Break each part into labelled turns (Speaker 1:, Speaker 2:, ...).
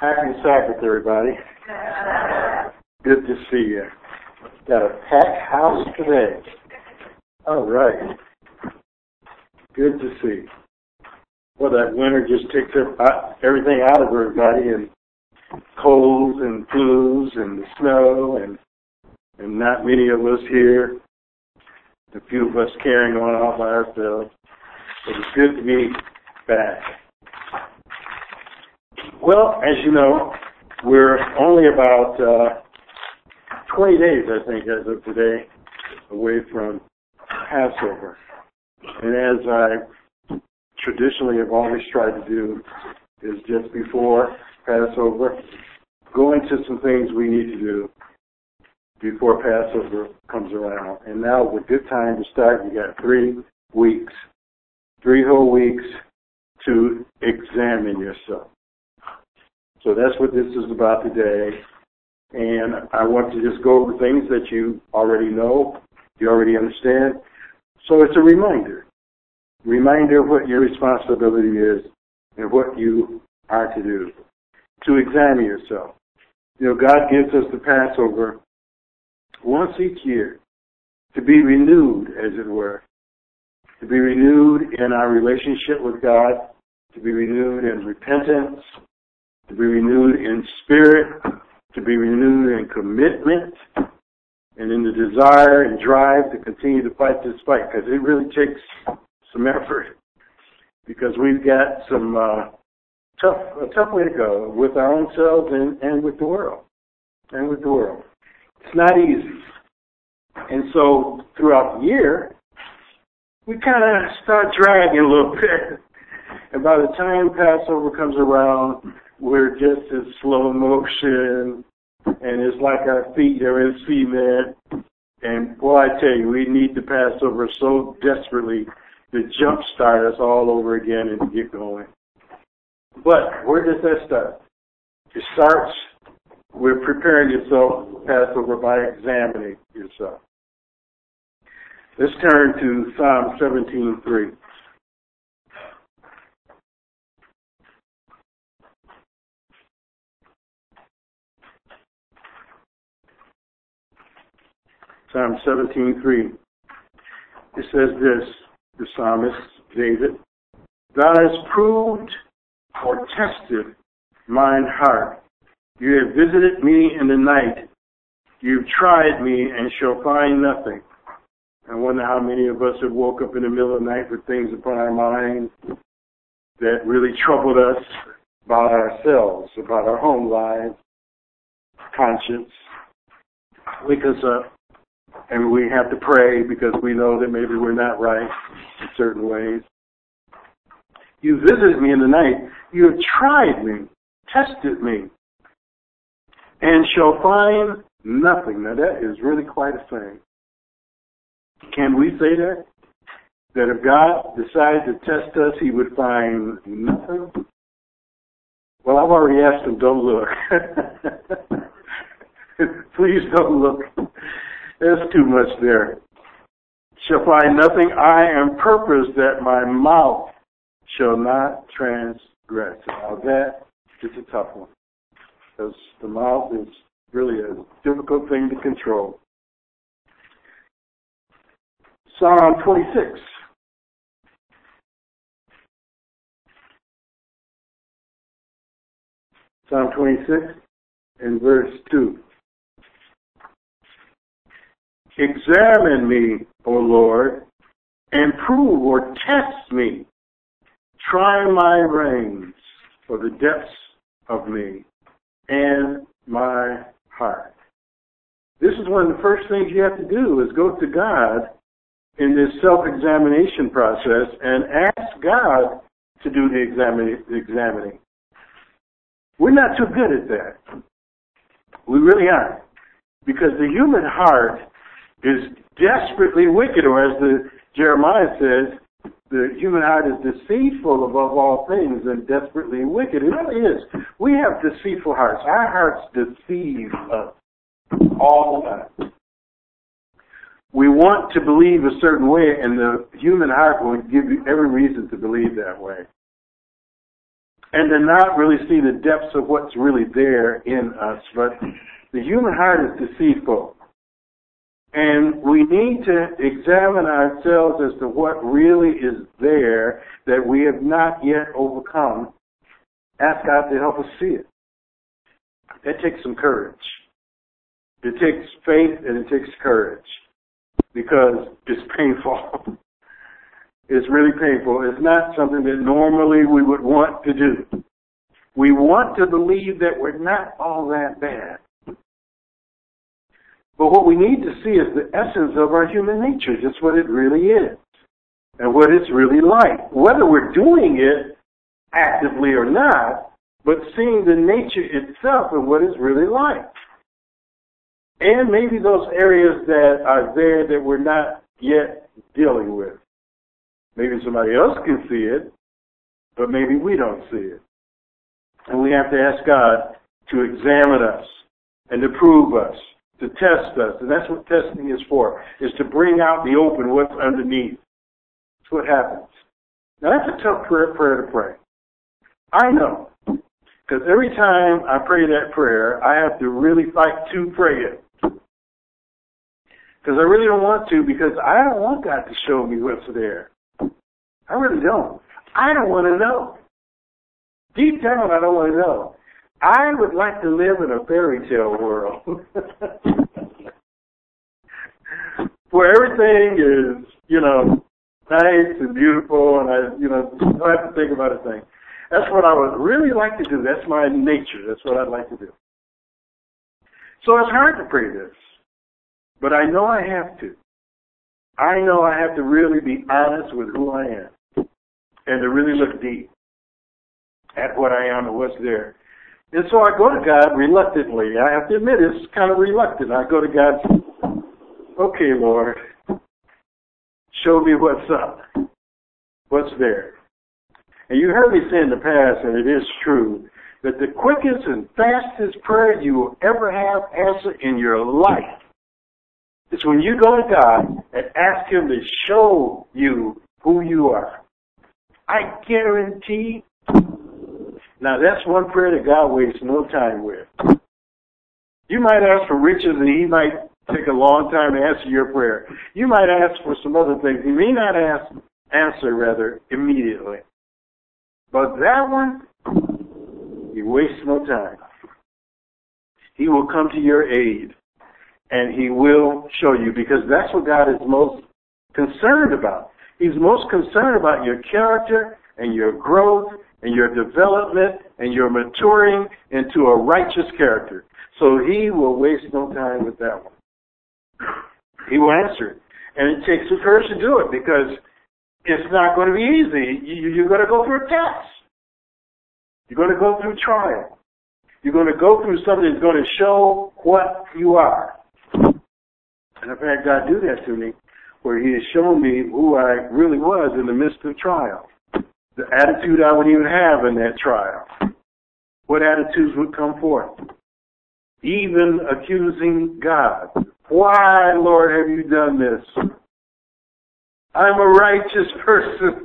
Speaker 1: Happy Sabbath, everybody. Good to see you. Got a packed house today. All right. Good to see. Well, that winter just takes everything out of everybody, and colds and flus and the snow, and not many of us here. A few of us carrying on all by ourselves. But it's good to be back. Well, as you know, we're only about 20 days, I think, as of today, away from Passover. And as I traditionally have always tried to do, is just before Passover, go into some things we need to do before Passover comes around. And now is a good time to start. You got 3 weeks, 3 whole weeks to examine yourself. So that's what this is about today. And I want to just go over things that you already know, you already understand. So it's a reminder of what your responsibility is and what you are to do, to examine yourself. You know, God gives us the Passover once each year to be renewed, as it were, to be renewed in our relationship with God, to be renewed in repentance, to be renewed in spirit, to be renewed in commitment, and in the desire and drive to continue to fight this fight, because it really takes some effort, because we've got some a tough way to go with our own selves and with the world. It's not easy. And so throughout the year, we kind of start dragging a little bit. And by the time Passover comes around, we're just in slow motion, and it's like our feet are in cement. And boy, I tell you, we need the Passover so desperately to jumpstart us all over again and to get going. But where does that start? It starts with preparing yourself for Passover by examining yourself. Let's turn to Psalm 17:3. Psalm 17:3. It says this, the psalmist, David, Thou hast proved or tested mine heart. You have visited me in the night. You've tried me and shall find nothing. I wonder how many of us have woke up in the middle of the night with things upon our mind that really troubled us about ourselves, about our home lives, conscience. Wake us up. And we have to pray because we know that maybe we're not right in certain ways. You visited me in the night. You have tried me, tested me, and shall find nothing. Now that is really quite a thing. Can we say that? That if God decided to test us, he would find nothing? Well, I've already asked him, don't look. Please don't look. There's too much there. Shall find nothing. I am purposed that my mouth shall not transgress. Now that is a tough one, because the mouth is really a difficult thing to control. Psalm 26. Psalm 26 and verse 2. Examine me, O Lord, and prove or test me. Try my reins for the depths of me and my heart. This is one of the first things you have to do, is go to God in this self-examination process and ask God to do the examining. We're not too good at that. We really aren't. Because the human heart is desperately wicked, or as the Jeremiah says, the human heart is deceitful above all things and desperately wicked. It really is. We have deceitful hearts. Our hearts deceive us all the time. We want to believe a certain way, and the human heart will give you every reason to believe that way. and to not really see the depths of what's really there in us. But the human heart is deceitful. And we need to examine ourselves as to what really is there that we have not yet overcome. Ask God to help us see it. That takes some courage. It takes faith and it takes courage because it's painful. It's really painful. It's not something that normally we would want to do. We want to believe that we're not all that bad. But what we need to see is the essence of our human nature, just what it really is and what it's really like. Whether we're doing it actively or not, but seeing the nature itself and what it's really like. And maybe those areas that are there that we're not yet dealing with. Maybe somebody else can see it, but maybe we don't see it. And we have to ask God to examine us and to prove us, to test us. And that's what testing is for, is to bring out the open what's underneath. That's what happens. Now that's a tough prayer to pray. I know. Because every time I pray that prayer, I have to really fight to pray it. Because I really don't want to, because I don't want God to show me what's there. I really don't. I don't want to know. Deep down, I don't want to know. I would like to live in a fairy tale world where everything is, nice and beautiful, and I don't have to think about a thing. That's what I would really like to do. That's my nature. That's what I'd like to do. So it's hard to pray this, but I know I have to. I know I have to really be honest with who I am and to really look deep at what I am and what's there. And so I go to God reluctantly. I have to admit, it's kind of reluctant. I go to God, okay, Lord, show me what's up, what's there. And you heard me say in the past, and it is true, that the quickest and fastest prayer you will ever have answered in your life is when you go to God and ask Him to show you who you are. I guarantee. Now that's one prayer that God wastes no time with. You might ask for riches and He might take a long time to answer your prayer. You might ask for some other things. He may not answer immediately. But that one, He wastes no time. He will come to your aid and He will show you, because that's what God is most concerned about. He's most concerned about your character and your growth and your development and your maturing into a righteous character. So He will waste no time with that one. He will answer it. And it takes some courage to do it, because it's not going to be easy. You're going to go through a test. You're going to go through trial. You're going to go through something that's going to show what you are. And I've had God do that to me, where He has shown me who I really was in the midst of trial. The attitude I would even have in that trial. What attitudes would come forth? Even accusing God. Why, Lord, have you done this? I'm a righteous person.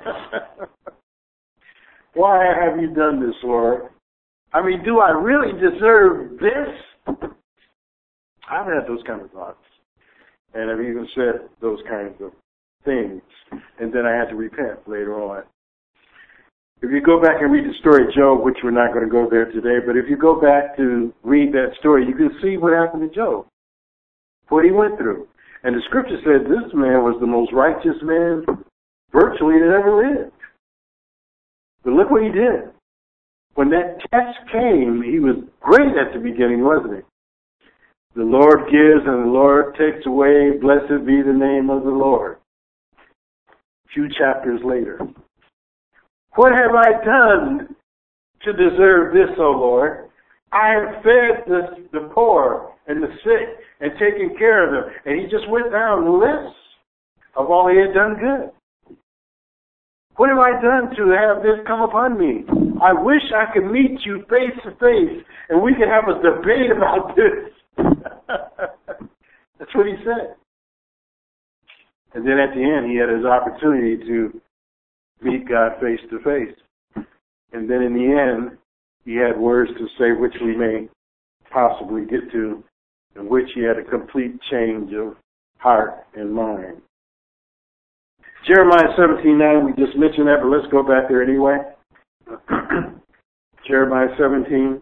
Speaker 1: Why have you done this, Lord? I mean, do I really deserve this? I've had those kind of thoughts. And I've even said those kinds of things. And then I had to repent later on. If you go back and read the story of Job, which we're not going to go there today, but if you go back to read that story, you can see what happened to Job, what he went through. And the scripture says this man was the most righteous man virtually that ever lived. But look what he did. When that test came, he was great at the beginning, wasn't he? The Lord gives and the Lord takes away. Blessed be the name of the Lord. A few chapters later. What have I done to deserve this, O Lord? I have fed the poor and the sick and taken care of them. And he just went down the list of all he had done good. What have I done to have this come upon me? I wish I could meet you face to face and we could have a debate about this. That's what he said. And then at the end, he had his opportunity to meet God face to face. And then in the end, he had words to say which we may possibly get to, in which he had a complete change of heart and mind. Jeremiah 17:9, we just mentioned that, but let's go back there anyway. Jeremiah 17,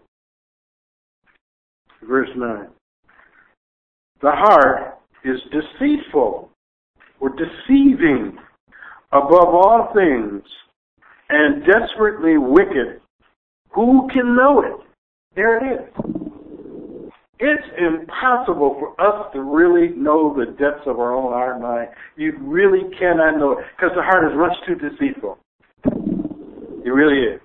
Speaker 1: verse 9. The heart is deceitful or deceiving above all things and desperately wicked. Who can know it? There it is. It's impossible for us to really know the depths of our own heart and mind. You really cannot know it because the heart is much too deceitful. It really is.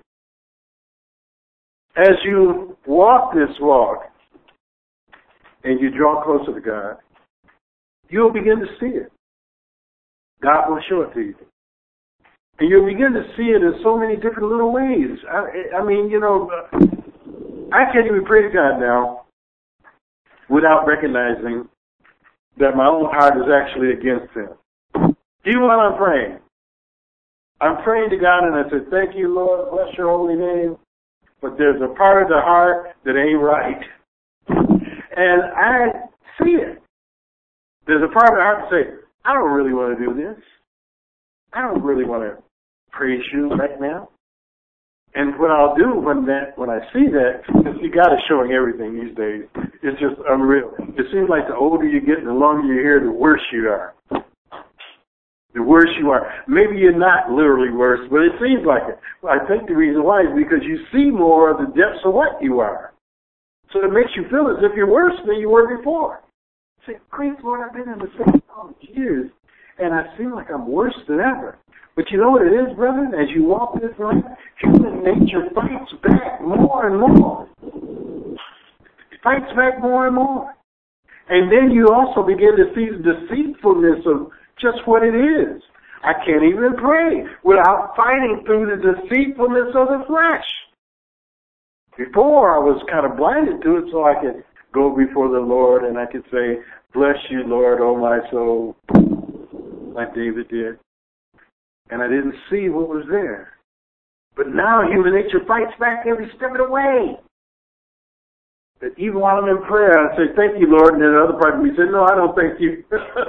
Speaker 1: As you walk this walk and you draw closer to God, you'll begin to see it. God will show it to you. And you'll begin to see it in so many different little ways. I mean, you know, I can't even pray to God now without recognizing that my own heart is actually against Him. Even while I'm praying. I'm praying to God and I say, thank you, Lord, bless your holy name. But there's a part of the heart that ain't right. And I see it. There's a part of the heart that says, I don't really want to do this. I don't really want to praise you right now. And what I'll do when I see that, because God is showing everything these days, it's just unreal. It seems like the older you get and the longer you're here, the worse you are. The worse you are. Maybe you're not literally worse, but it seems like it. Well, I think the reason why is because you see more of the depths of what you are. So it makes you feel as if you're worse than you were before. Say, praise the Lord, I've been in the same years, and I seem like I'm worse than ever. But you know what it is, brother? As you walk this life, human nature fights back more and more. It fights back more and more. And then you also begin to see the deceitfulness of just what it is. I can't even pray without fighting through the deceitfulness of the flesh. Before, I was kind of blinded to it so I could go before the Lord and I could say, bless you, Lord, oh my soul, like David did. And I didn't see what was there. But now human nature fights back every step of the way. That even while I'm in prayer, I say, thank you, Lord, and then the other part of me said, no, I don't thank you.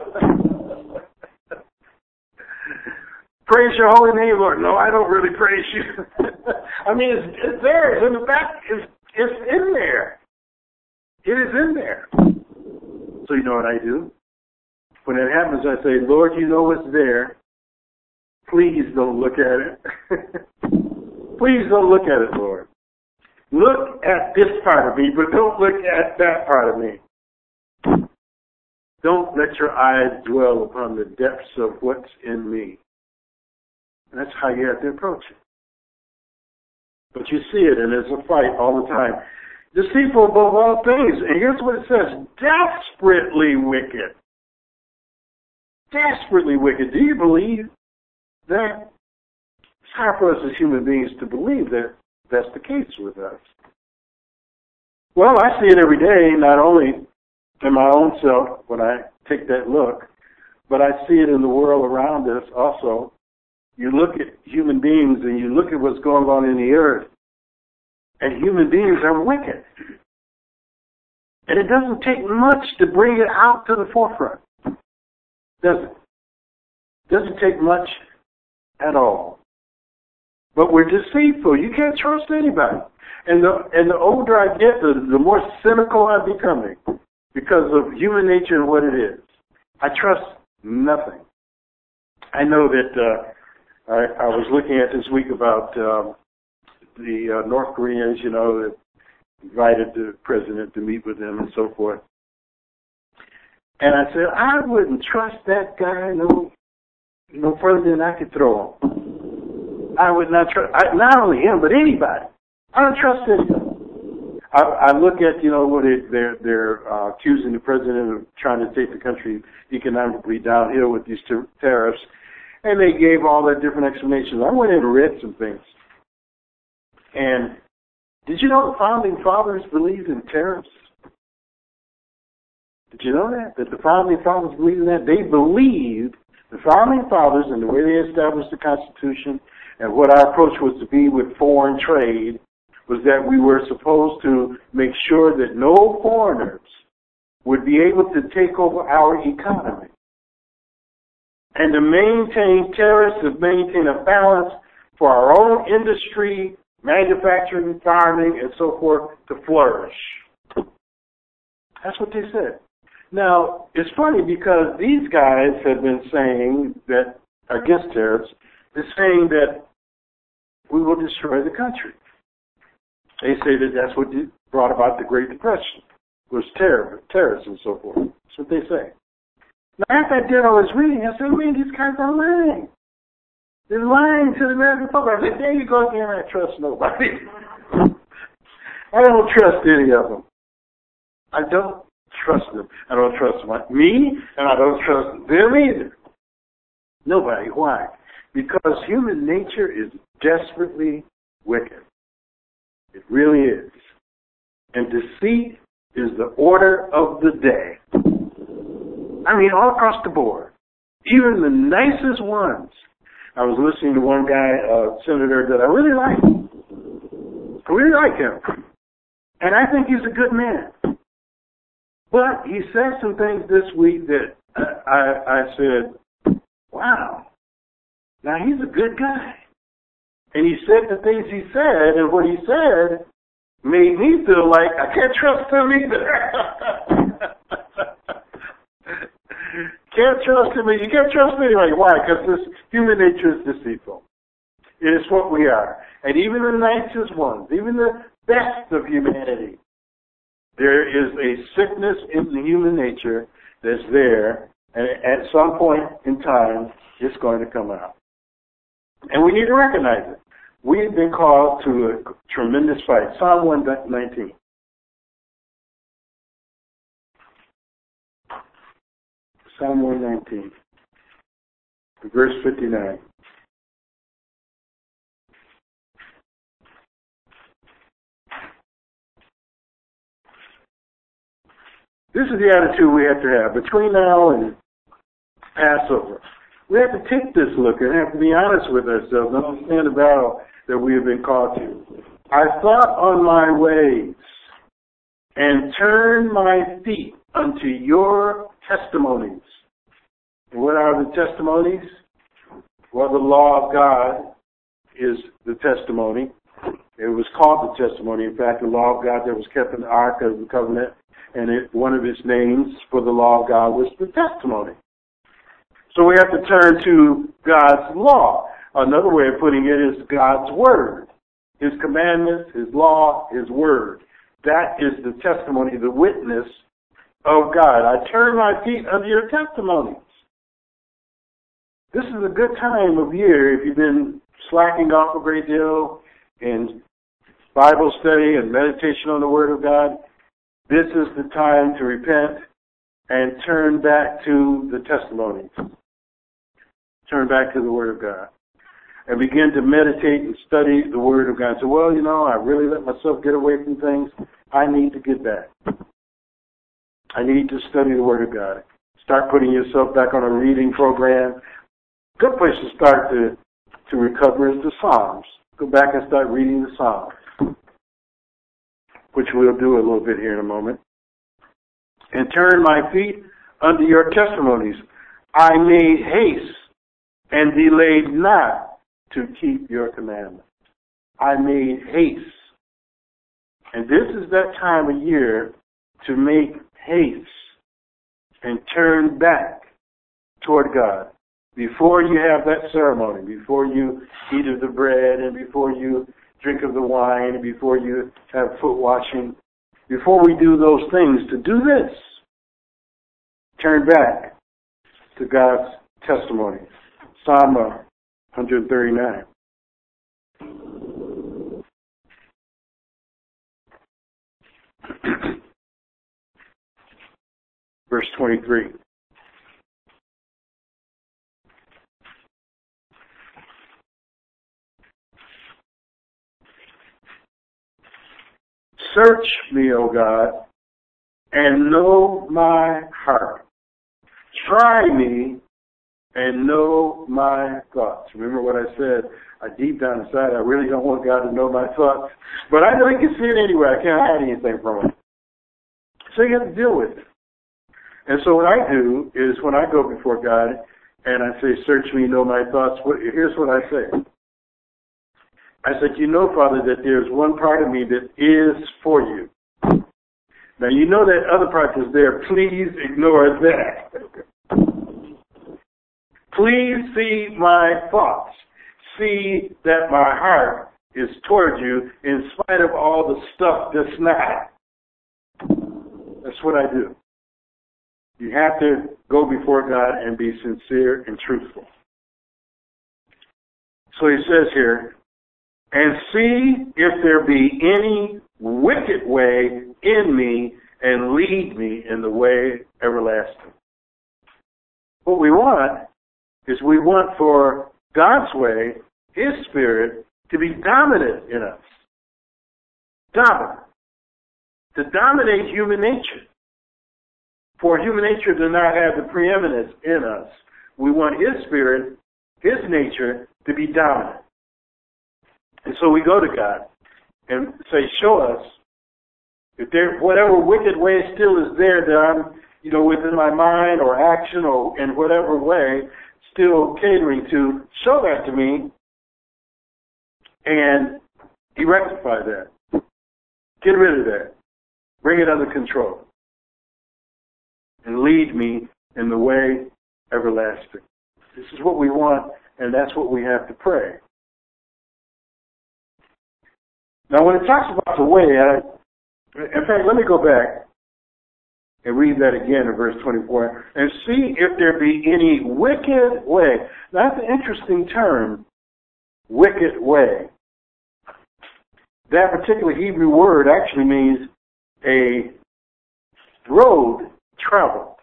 Speaker 1: Praise your holy name, Lord. No, I don't really praise you. I mean, it's there. It's in the back. It's in there. It is in there. So you know what I do? When it happens, I say, Lord, you know what's there. Please don't look at it. Please don't look at it, Lord. Look at this part of me, but don't look at that part of me. Don't let your eyes dwell upon the depths of what's in me. And that's how you have to approach it. But you see it, and it's a fight all the time. Deceitful above all things. And here's what it says. Desperately wicked. Desperately wicked. Do you believe that? It's hard for us as human beings to believe that that's the case with us. Well, I see it every day, not only in my own self when I take that look, but I see it in the world around us also. You look at human beings and you look at what's going on in the earth, and human beings are wicked. And it doesn't take much to bring it out to the forefront, does it? Doesn't take much at all. But we're deceitful. You can't trust anybody. And the older I get, the more cynical I'm becoming because of human nature and what it is. I trust nothing. I know that I was looking at this week about the North Koreans, you know, that invited the president to meet with them and so forth. And I said, I wouldn't trust that guy no further than I could throw him. I would not trust, not only him, but anybody. I don't trust anybody. I look at, you know, what they're accusing the president of trying to take the country economically downhill with these tariffs. And they gave all their different explanations. I went in and read some things. And did you know the founding fathers believed in tariffs? Did you know that? That the founding fathers believed in that? They believed, the founding fathers, and the way they established the Constitution, And what our approach was to be with foreign trade was that we were supposed to make sure that no foreigners would be able to take over our economy. And to maintain tariffs, to maintain a balance for our own industry, manufacturing, farming, and so forth to flourish. That's what they said. Now, it's funny because these guys have been saying that, against tariffs, they're saying that we will destroy the country. They say that that's what brought about the Great Depression, was terrorists and so forth. That's what they say. Now, after I did all this reading, I said, man, these guys are lying. They're lying to the American public. I said, there you go again, I don't trust nobody. I don't trust any of them. I don't trust them. I don't trust me, and I don't trust them either. Nobody. Why? Because human nature is desperately wicked. It really is. And deceit is the order of the day. I mean, all across the board. Even the nicest ones. I was listening to one guy, a senator that I really like. I really like him. And I think he's a good man. But he said some things this week that I said, wow. Now, he's a good guy. And he said the things he said, and what he said made me feel like I can't trust him either. Can't trust him. You can't trust anybody. Why? Because this human nature is deceitful. It is what we are. And even the nicest ones, even the best of humanity, there is a sickness in the human nature that's there, and at some point in time, it's going to come out. And we need to recognize it. We have been called to a tremendous fight. Psalm 119. Psalm 119, verse 59. This is the attitude we have to have between now and Passover. We have to take this look and have to be honest with ourselves and understand the battle that we have been called to. I thought on my ways and turned my feet unto your testimonies. And what are the testimonies? Well, the law of God is the testimony. It was called the testimony. In fact, the law of God that was kept in the Ark of the Covenant, and one of its names for the law of God was the testimony. So we have to turn to God's law. Another way of putting it is God's word. His commandments, His law, His word. That is the testimony, the witness of God. I turn my feet under your testimonies. This is a good time of year if you've been slacking off a great deal in Bible study and meditation on the Word of God. This is the time to repent and turn back to the testimonies. Turn back to the Word of God. And begin to meditate and study the Word of God. So, well, I really let myself get away from things. I need to get back. I need to study the Word of God. Start putting yourself back on a reading program. Good place to start to recover is the Psalms. Go back and start reading the Psalms, which we'll do a little bit here in a moment. And turn my feet under your testimonies. I made haste and delayed not to keep your commandments. I made haste. And this is that time of year to make haste and turn back toward God. Before you have that ceremony, before you eat of the bread, and before you drink of the wine, and before you have foot washing, before we do those things, to do this, turn back to God's testimony. Psalm 139. Verse 23. Search me, O God, and know my heart. Try me and know my thoughts. Remember what I said? deep down inside, I really don't want God to know my thoughts. But I know He can see it anyway. I can't hide anything from Him. So you have to deal with it. And so what I do is when I go before God and I say, search me, know my thoughts, here's what I say. I said, you know, Father, that there's one part of me that is for you. Now, you know that other part is there. Please ignore that. Please see my thoughts. See that my heart is toward you in spite of all the stuff that's not. That's what I do. You have to go before God and be sincere and truthful. So he says here, and see if there be any wicked way in me, and lead me in the way everlasting. What we want is we want for God's way, His Spirit, to be dominant in us. Dominant. To dominate human nature. For human nature to not have the preeminence in us. We want His Spirit, His nature, to be dominant. And so we go to God and say, show us if there, whatever wicked way still is there that I'm, within my mind or action or in whatever way, still catering to, show that to me, and He rectify that. Get rid of that. Bring it under control. And lead me in the way everlasting. This is what we want, and that's what we have to pray. Now, when it talks about the way, in fact, let me go back and read that again in verse 24. And see if there be any wicked way. Now, that's an interesting term, wicked way. That particular Hebrew word actually means a road traveled.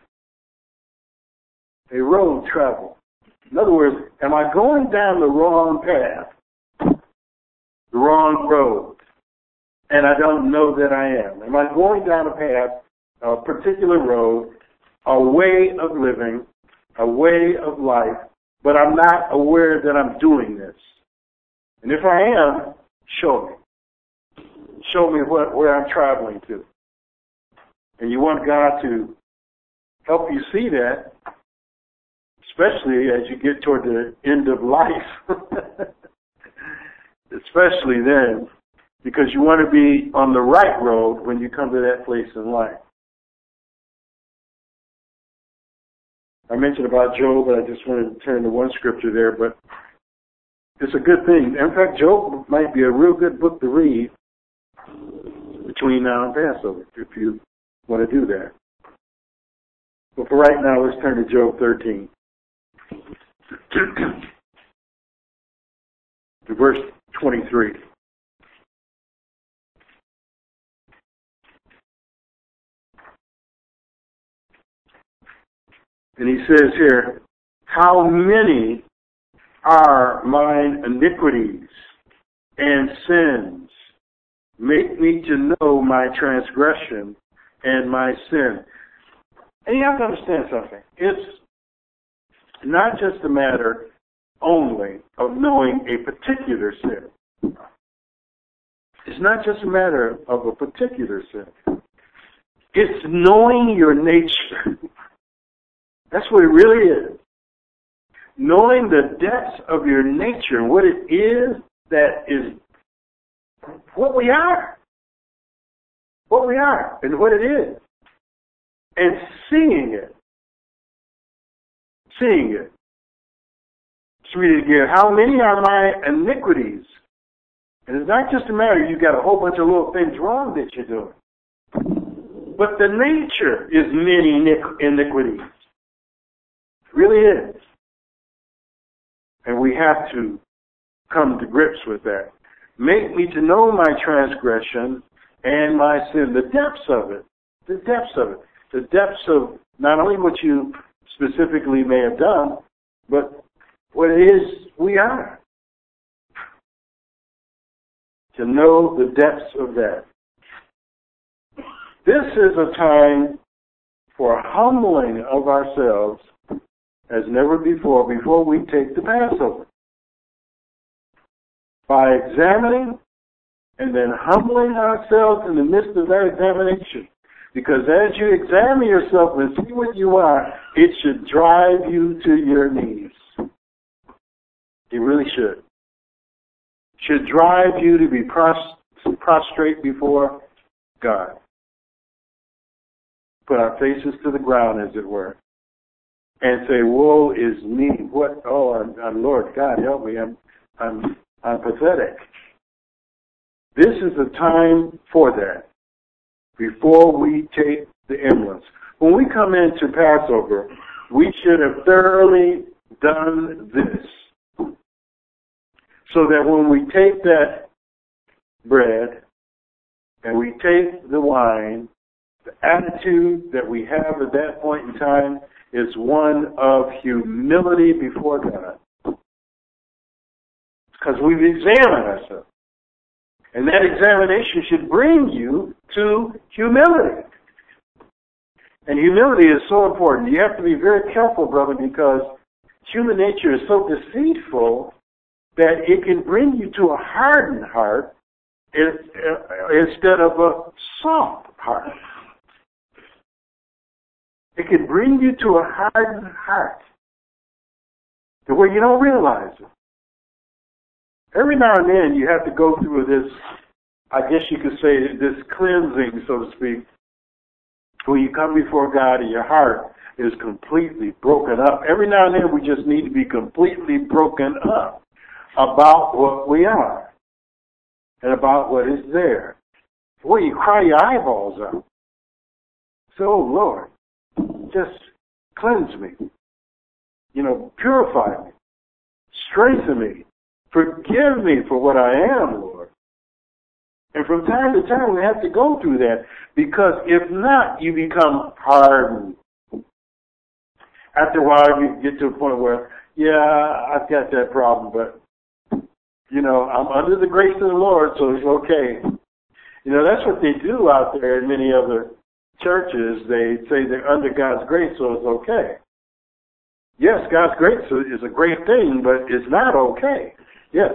Speaker 1: A road traveled. In other words, am I going down the wrong path? The wrong road? And I don't know that I am. Am I going down a path, a particular road, a way of living, a way of life, but I'm not aware that I'm doing this? And if I am, show me. Show me where I'm traveling to. And you want God to help you see that, especially as you get toward the end of life. Especially then, because you want to be on the right road when you come to that place in life. I mentioned about Job, but I just wanted to turn to one scripture there, but it's a good thing. In fact, Job might be a real good book to read between now and Passover, if you want to do that. But for right now, let's turn to Job 13. To verse 23. And he says here, how many are mine iniquities and sins? Make me to know my transgression and my sin. And you have to understand something. It's not just a matter only of knowing a particular sin. It's not just a matter of a particular sin. It's knowing your nature. That's what it really is. Knowing the depths of your nature and what it is that is what we are. What we are and what it is. And seeing it. Seeing it. Let's read it again. How many are my iniquities? And it's not just a matter you got a whole bunch of little things wrong that you're doing. But the nature is many iniquities. It really is. And we have to come to grips with that. Make me to know my transgression and my sin. The depths of it. The depths of it. The depths of not only what you specifically may have done, but what it is we are. To know the depths of that. This is a time for humbling of ourselves as never before we take the Passover. by examining and then humbling ourselves in the midst of that examination. Because as you examine yourself and see what you are, it should drive you to your knees. It really should. Should drive you to be prostrate before God. Put our faces to the ground, as it were. And say, woe is me. What? Oh, I'm Lord God, help me. I'm pathetic. This is the time for that. Before we take the emblems. When we come into Passover, we should have thoroughly done this. So that when we take that bread and we take the wine, the attitude that we have at that point in time is one of humility before God. Because we've examined ourselves. And that examination should bring you to humility. And humility is so important. You have to be very careful, brother, because human nature is so deceitful that it can bring you to a hardened heart instead of a soft heart. It can bring you to a hardened heart to where you don't realize it. Every now and then you have to go through this, I guess you could say, this cleansing, so to speak, where you come before God and your heart is completely broken up. Every now and then we just need to be completely broken up about what we are and about what is there. Boy, you cry your eyeballs out. So, oh Lord, just cleanse me. Purify me. Strengthen me. Forgive me for what I am, Lord. And from time to time, we have to go through that, because if not, you become hardened. After a while, you get to a point where, yeah, I've got that problem, but, I'm under the grace of the Lord, so it's okay. That's what they do out there in many other churches. They say they're under God's grace, so it's okay. Yes, God's grace is a great thing, but it's not okay. Yes.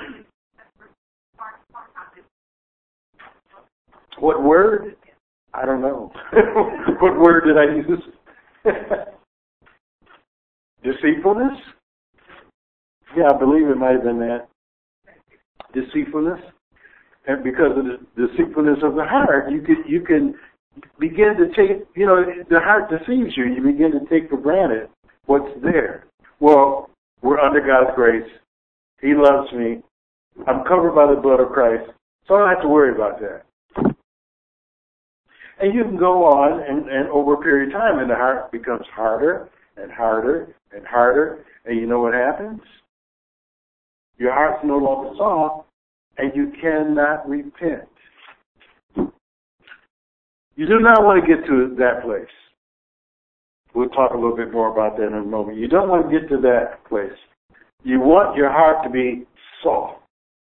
Speaker 1: What word? I don't know. What word did I use? Deceitfulness? Yeah, I believe it might have been that. Deceitfulness. And because of the deceitfulness of the heart, you can begin to take, the heart deceives you. You begin to take for granted what's there. Well, we're under God's grace. He loves me. I'm covered by the blood of Christ, so I don't have to worry about that. And you can go on, and over a period of time, and the heart becomes harder and harder and harder. And you know what happens? Your heart's no longer soft, and you cannot repent. You do not want to get to that place. We'll talk a little bit more about that in a moment. You don't want to get to that place. You want your heart to be soft,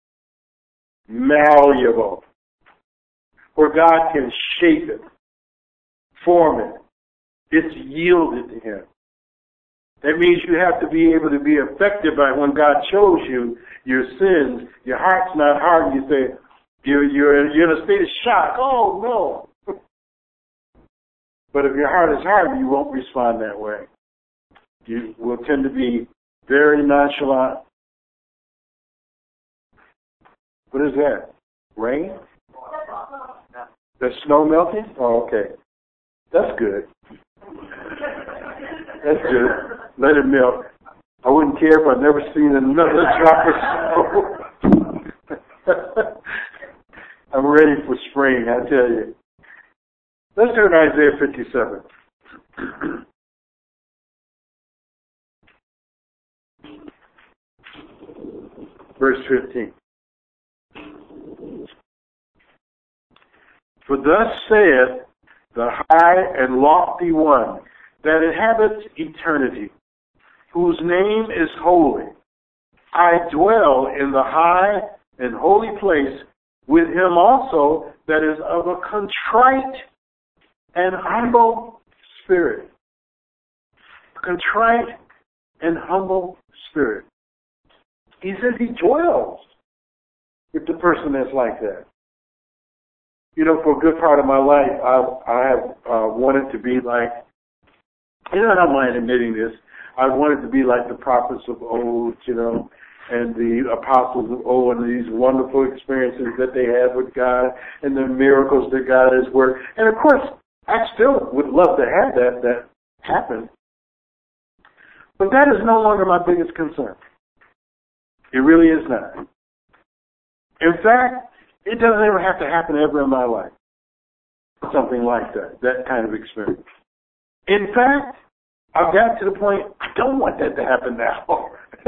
Speaker 1: malleable, where God can shape it, form it. It's yielded to Him. That means you have to be able to be affected by when God shows you your sins. Your heart's not hard. You say, you're in a state of shock. Oh, no. But if your heart is hard, you won't respond that way. You will tend to be very nonchalant. What is that? Rain? The snow melting? Oh, okay. That's good. That's good. Let it melt. I wouldn't care if I'd never seen another drop of snow. I'm ready for spring, I tell you. Let's turn to Isaiah 57. Verse 15. For thus saith the high and lofty one that inhabits eternity, whose name is holy. I dwell in the high and holy place with him also that is of a contrite and humble spirit. Contrite and humble spirit. He says he dwells with the person that's like that. You know, for a good part of my life, I have wanted to be like, and I don't mind admitting this, I wanted to be like the prophets of old, you know, and the apostles of old, and these wonderful experiences that they had with God, and the miracles that God has worked. And of course, I still would love to have that happen. But that is no longer my biggest concern. It really is not. In fact, it doesn't ever have to happen ever in my life. Something like that kind of experience. In fact, I've gotten to the point, I don't want that to happen now.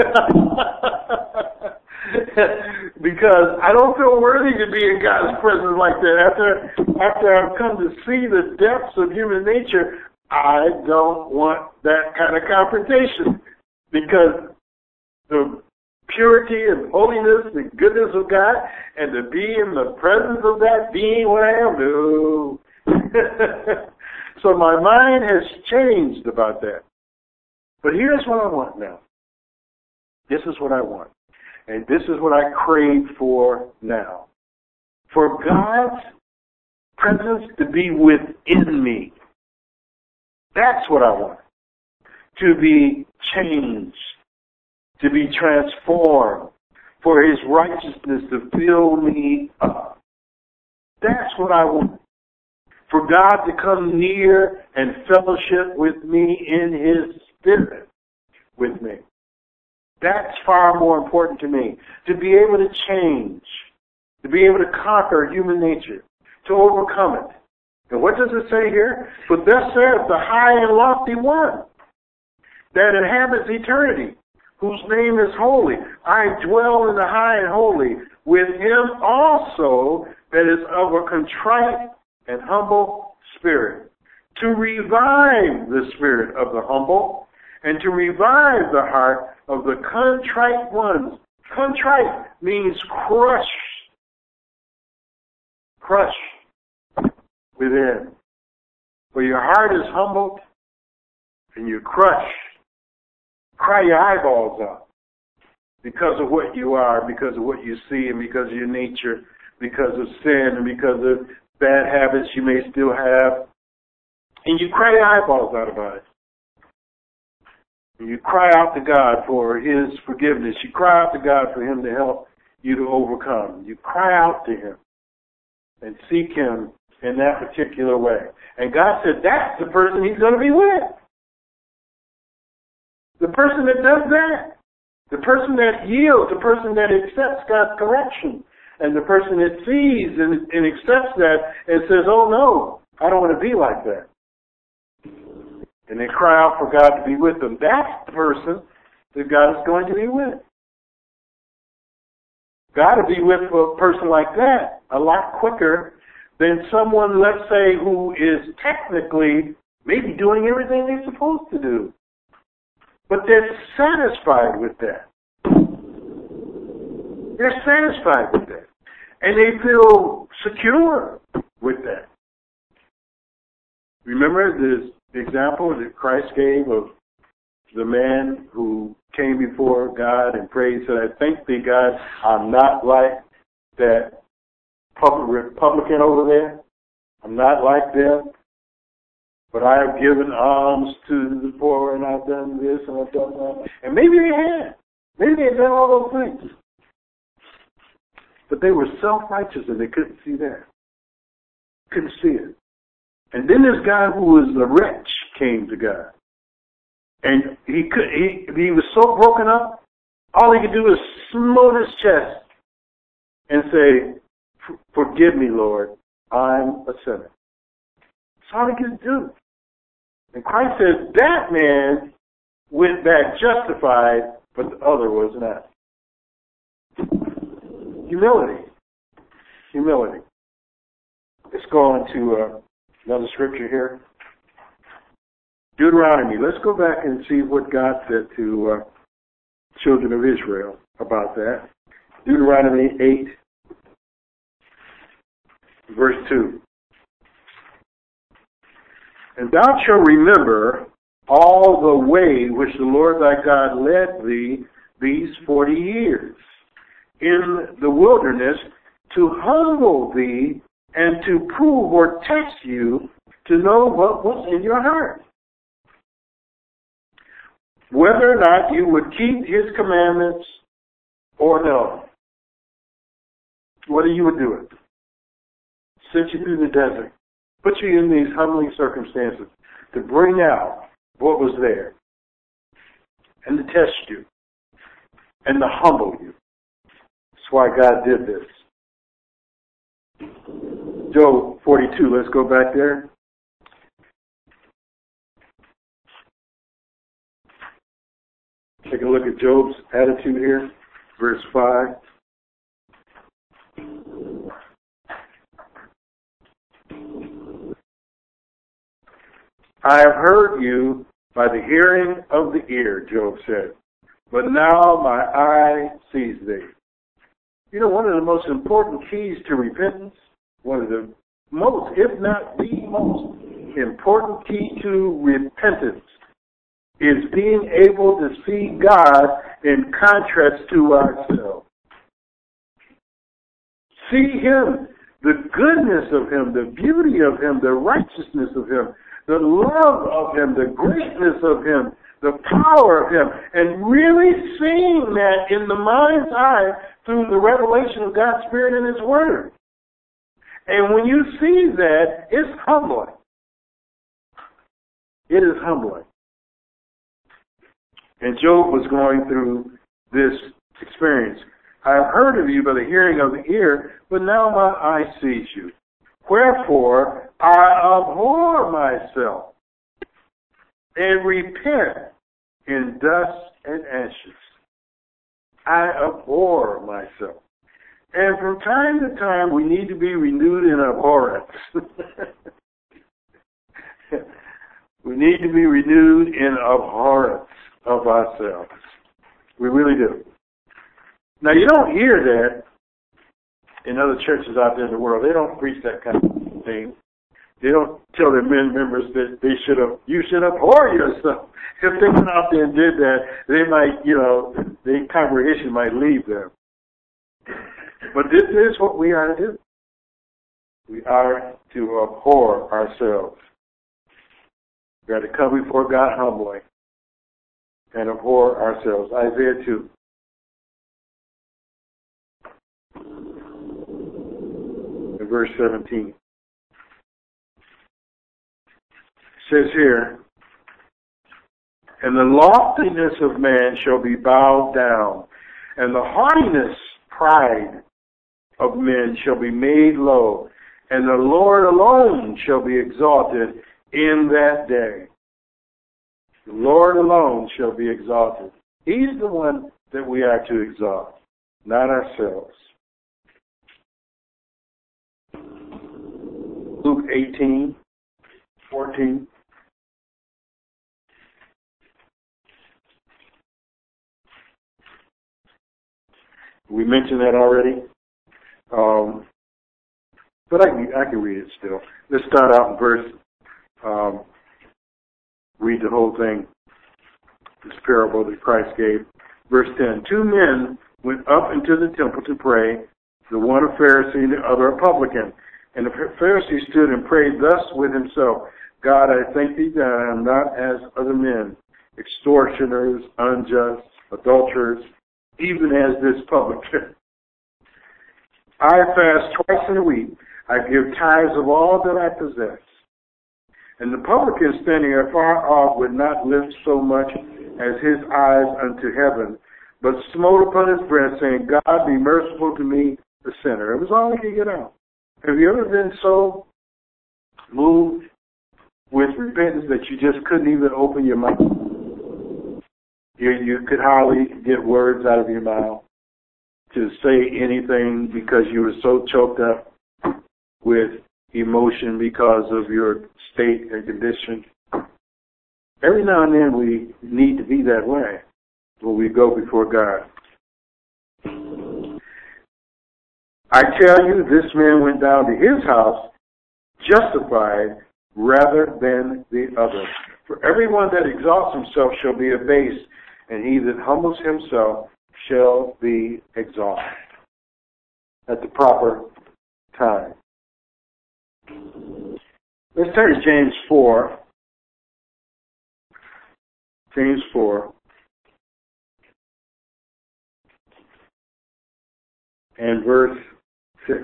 Speaker 1: Because I don't feel worthy to be in God's presence like that. After I've come to see the depths of human nature, I don't want that kind of confrontation. Because the purity and holiness and goodness of God, and to be in the presence of that being what I am, no. So my mind has changed about that. But here's what I want now. This is what I want. And this is what I crave for now. For God's presence to be within me. That's what I want. To be changed. To be transformed. For His righteousness to fill me up. That's what I want. For God to come near and fellowship with me in His Spirit with me. That's far more important to me. To be able to change. To be able to conquer human nature. To overcome it. And what does it say here? But thus saith the high and lofty one that inhabits eternity, whose name is holy. I dwell in the high and holy with Him also that is of a contrite and humble spirit, to revive the spirit of the humble, and to revive the heart of the contrite ones. Contrite means crush. Crush within. Where your heart is humbled and you crush. Cry your eyeballs out because of what you are, because of what you see, and because of your nature, because of sin, and because of bad habits you may still have. And you cry your eyeballs out about it. And you cry out to God for His forgiveness. You cry out to God for Him to help you to overcome. You cry out to Him and seek Him in that particular way. And God said that's the person He's going to be with. The person that does that. The person that yields. The person that accepts God's correction. And the person that sees and accepts that and says, oh no, I don't want to be like that. And they cry out for God to be with them. That's the person that God is going to be with. God will be with a person like that a lot quicker than someone, let's say, who is technically maybe doing everything they're supposed to do. But they're satisfied with that. They're satisfied with that. And they feel secure with that. Remember this example that Christ gave of the man who came before God and prayed, said, I thank thee, God, I'm not like that Republican over there. I'm not like them. But I have given alms to the poor, and I've done this, and I've done that. And maybe they had. Maybe they had done all those things. But they were self-righteous, and they couldn't see that. Couldn't see it. And then this guy who was a wretch came to God. And he was so broken up, all he could do was smote his chest and say, forgive me, Lord, I'm a sinner. That's all he could do. And Christ says that man went back justified, but the other was not. Humility. Humility. Let's go on to another scripture here. Deuteronomy. Let's go back and see what God said to children of Israel about that. Deuteronomy 8, verse 2. And thou shalt remember all the way which the Lord thy God led thee these 40 years, in the wilderness to humble thee and to prove or test you to know what was in your heart, whether or not you would keep his commandments or no. Whether you would do it. Sent you through the desert. Put you in these humbling circumstances to bring out what was there and to test you and to humble you. That's why God did this. Job 42, let's go back there. Take a look at Job's attitude here, verse 5. I have heard you by the hearing of the ear, Job said, but now my eye sees thee. You know, one of the most important keys to repentance, one of the most, if not the most important key to repentance, is being able to see God in contrast to ourselves. See Him, the goodness of Him, the beauty of Him, the righteousness of Him, the love of Him, the greatness of Him, the power of Him, and really seeing that in the mind's eye through the revelation of God's Spirit in His Word. And when you see that, it's humbling. It is humbling. And Job was going through this experience. I have heard of you by the hearing of the ear, but now my eye sees you. Wherefore I abhor myself and repent in dust and ashes. I abhor myself. And from time to time, we need to be renewed in abhorrence. We need to be renewed in abhorrence of ourselves. We really do. Now, you don't hear that in other churches out there in the world. They don't preach that kind of thing. They don't tell their members that you should abhor yourself. If they went out there and did that, they might, the congregation might leave them. But this is what we are to do. We are to abhor ourselves. We are to come before God humbly and abhor ourselves. Isaiah 2. In verse 17. It says here, and the loftiness of man shall be bowed down, and the haughtiness, pride of men shall be made low, and the Lord alone shall be exalted in that day. The Lord alone shall be exalted. He's the one that we are to exalt, not ourselves. Luke 18:14. We mentioned that already. But I can read it still. Let's start out in verse, read the whole thing, this parable that Christ gave. Verse 10, 2 men went up into the temple to pray, the one a Pharisee and the other a publican. And the Pharisee stood and prayed thus with himself, God, I thank thee that I am not as other men, extortioners, unjust, adulterers, even as this publican. I fast twice in a week. I give tithes of all that I possess. And the publican standing afar off would not lift so much as his eyes unto heaven, but smote upon his breast, saying, God, be merciful to me, the sinner. It was all he could get out. Have you ever been so moved with repentance that you just couldn't even open your mouth? You could hardly get words out of your mouth to say anything because you were so choked up with emotion because of your state and condition. Every now and then we need to be that way when we go before God. I tell you, this man went down to his house justified rather than the other. For everyone that exalts himself shall be abased, and he that humbles himself shall be exalted. at the proper time. Let's turn to James 4. James 4. And verse 6.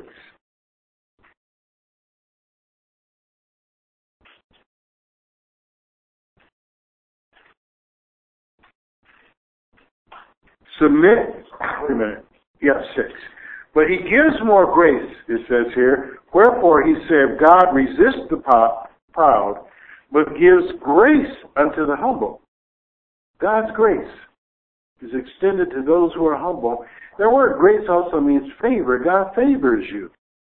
Speaker 1: Submit, wait a minute, yes, 6. But he gives more grace, it says here. Wherefore he said, God resists the proud, but gives grace unto the humble. God's grace is extended to those who are humble. The word grace also means favor. God favors you.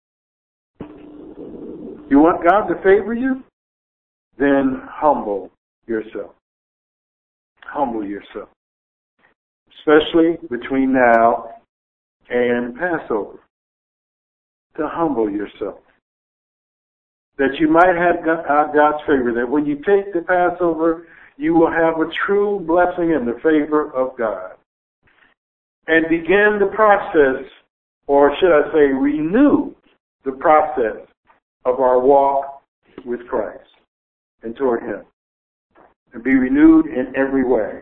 Speaker 1: You want God to favor you? Then humble yourself. Humble yourself. Especially between now and Passover. To humble yourself. That you might have God's favor. That when you take the Passover, you will have a true blessing and the favor of God. And begin the process, or should I say renew the process of our walk with Christ and toward Him. And be renewed in every way.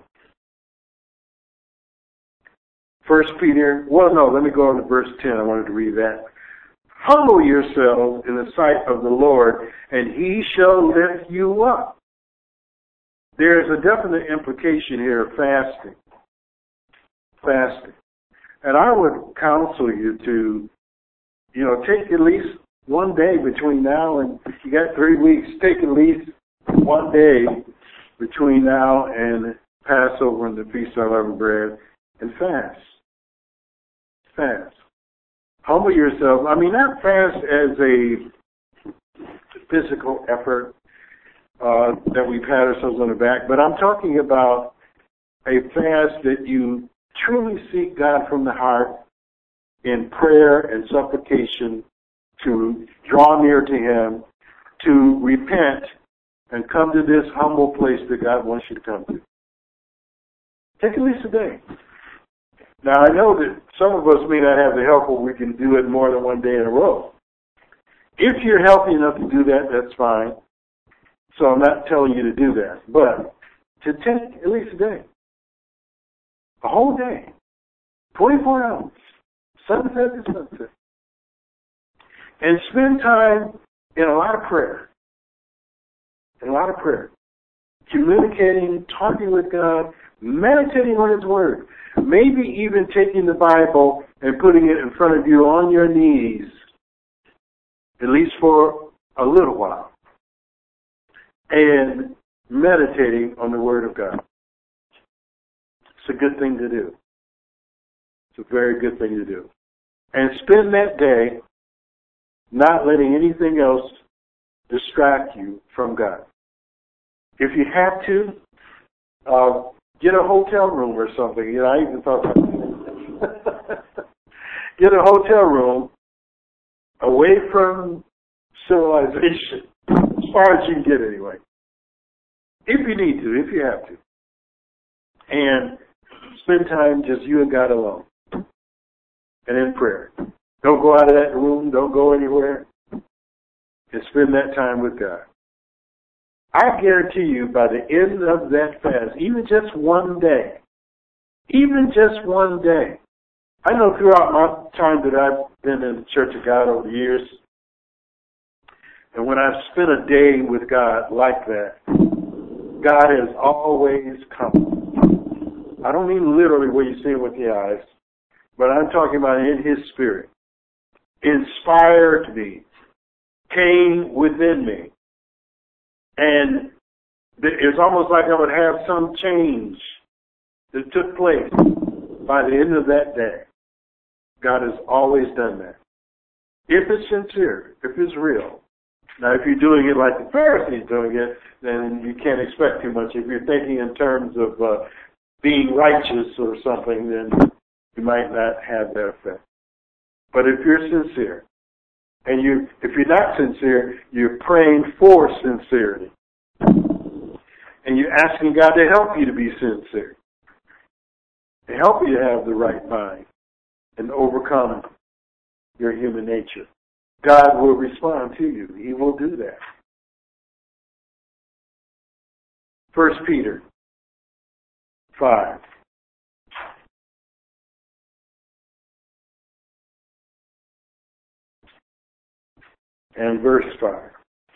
Speaker 1: 1 Peter, let me go on to verse 10. I wanted to read that. Humble yourselves in the sight of the Lord, and He shall lift you up. There is a definite implication here of fasting. Fasting. And I would counsel you to, take at least one day between now and, you got 3 weeks, take at least one day between now and Passover and the Feast of Unleavened Bread and fast. Fast. Humble yourself. I mean, not fast as a physical effort that we pat ourselves on the back, but I'm talking about a fast that you truly seek God from the heart in prayer and supplication to draw near to Him, to repent and come to this humble place that God wants you to come to. Take at least a day. Now, I know that some of us may not have the help where we can do it more than one day in a row. If you're healthy enough to do that, that's fine. So I'm not telling you to do that. But to take at least a day. A whole day. 24 hours. Sunset to sunset. And spend time in a lot of prayer. In a lot of prayer. Communicating, talking with God, meditating on His Word. Maybe even taking the Bible and putting it in front of you on your knees, at least for a little while, and meditating on the Word of God. It's a good thing to do. It's a very good thing to do. And spend that day not letting anything else distract you from God. If you have to, get a hotel room or something. I even thought about that. Get a hotel room away from civilization, as far as you can get anyway. If you need to, if you have to. And spend time just you and God alone. And in prayer. Don't go out of that room. Don't go anywhere. And spend that time with God. I guarantee you by the end of that fast, even just one day, I know throughout my time that I've been in the Church of God over the years, and when I've spent a day with God like that, God has always come. I don't mean literally where you see Him with your eyes, but I'm talking about in His Spirit. Inspired me, came within me. And it's almost like I would have some change that took place by the end of that day. God has always done that. If it's sincere, if it's real. Now, if you're doing it like the Pharisees doing it, then you can't expect too much. If you're thinking in terms of being righteous or something, then you might not have that effect. But if you're sincere, and if you're not sincere, you're praying for sincerity. And you're asking God to help you to be sincere. To help you to have the right mind and overcome your human nature. God will respond to you. He will do that. 1 Peter 5. And verse 5.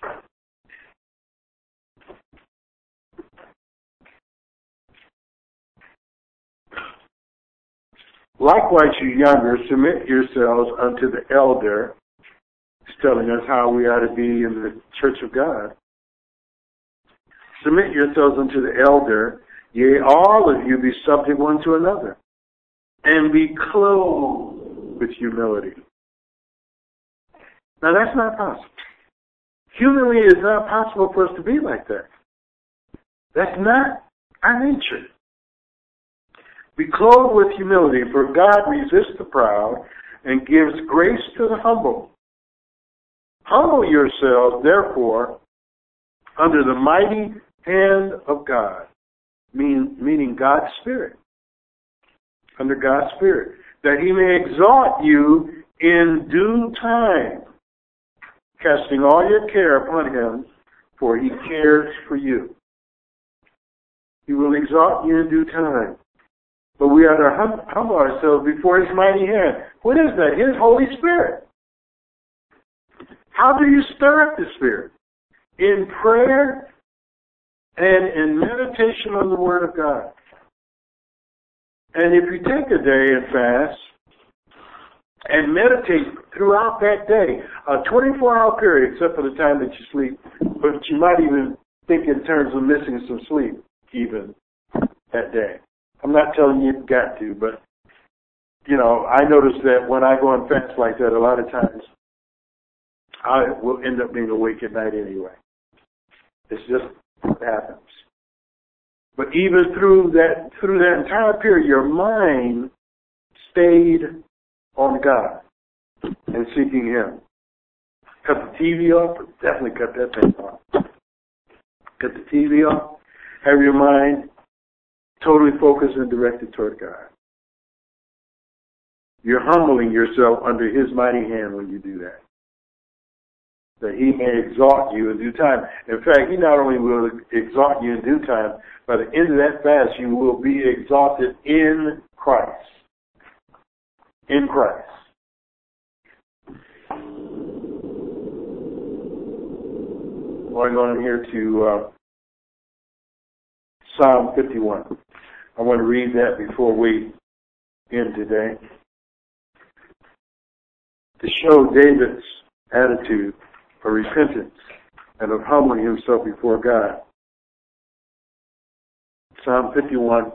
Speaker 1: Likewise, you younger, submit yourselves unto the elder. It's telling us how we ought to be in the church of God. Submit yourselves unto the elder, yea, all of you be subject one to another, and be clothed with humility. Now that's not possible. Humanly, it is not possible for us to be like that. That's not our nature. Be clothed with humility, for God resists the proud and gives grace to the humble. Humble yourselves, therefore, under the mighty hand of God, meaning God's Spirit, under God's Spirit, that He may exalt you in due time, casting all your care upon Him, for He cares for you. He will exalt you in due time. But we ought to humble ourselves before His mighty hand. What is that? His Holy Spirit. How do you stir up the Spirit? In prayer and in meditation on the Word of God. And if you take a day and fast and meditate throughout that day, a 24-hour period, except for the time that you sleep, but you might even think in terms of missing some sleep even that day. I'm not telling you you've got to, but, you know, I notice that when I go on fast like that, a lot of times I will end up being awake at night anyway. It's just what happens. But even through that entire period, your mind stayed on God and seeking Him. Cut the TV off, definitely cut that thing off. Cut the TV off, have your mind totally focused and directed toward God. You're humbling yourself under His mighty hand when you do that. That He may exalt you in due time. In fact, He not only will exalt you in due time, by the end of that fast, you will be exalted in Christ. In Christ. Going on here to Psalm 51. I want to read that before we end today, to show David's attitude of repentance and of humbling himself before God. Psalm 51,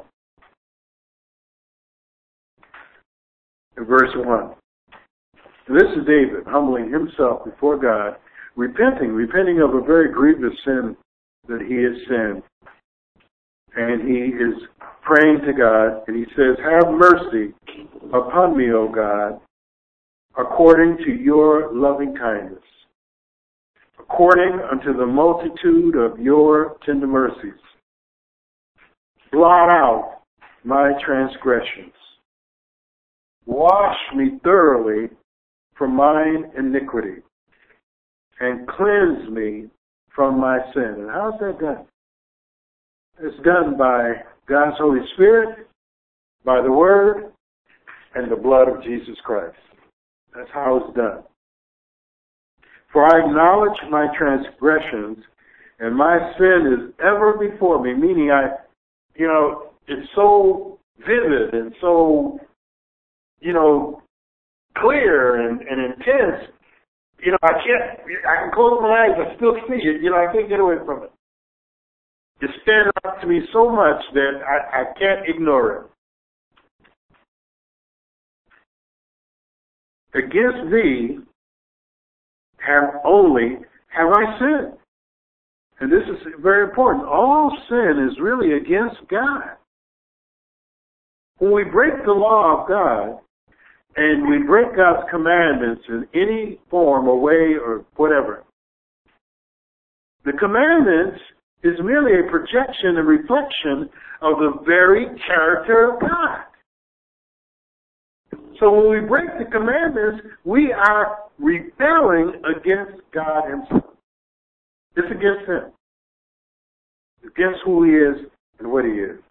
Speaker 1: and verse 1. And this is David humbling himself before God, repenting of a very grievous sin that he has sinned. And he is praying to God, and he says, have mercy upon me, O God, according to your loving kindness, according unto the multitude of your tender mercies. Blot out my transgressions. Wash me thoroughly from mine iniquity, and cleanse me from my sin. And how's that done? It's done by God's Holy Spirit, by the Word, and the blood of Jesus Christ. That's how it's done. For I acknowledge my transgressions, and my sin is ever before me, meaning it's so vivid and so, clear and intense. I can close my eyes, I still see it. I can't get away from it. It stands out to me so much that I can't ignore it. Against thee have I sinned. And this is very important. All sin is really against God. When we break the law of God, and we break God's commandments in any form or way or whatever, the commandments is merely a projection and reflection of the very character of God. So when we break the commandments, we are rebelling against God himself. It's against him. Against who he is and what he is.